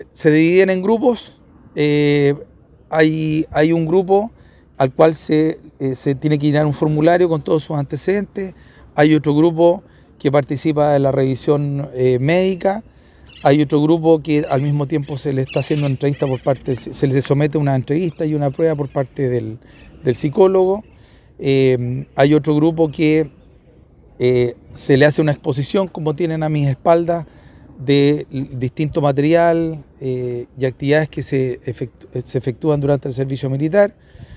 Se dividen en grupos. Hay un grupo al cual se tiene que llenar un formulario con todos sus antecedentes. Hay otro grupo que participa de la revisión médica. Hay otro grupo que al mismo tiempo se le está haciendo entrevista por parte, se le somete una entrevista y una prueba por parte del psicólogo. Hay otro grupo que se le hace una exposición, como tienen a mis espaldas, de distinto material y actividades que se efectúan durante el servicio militar.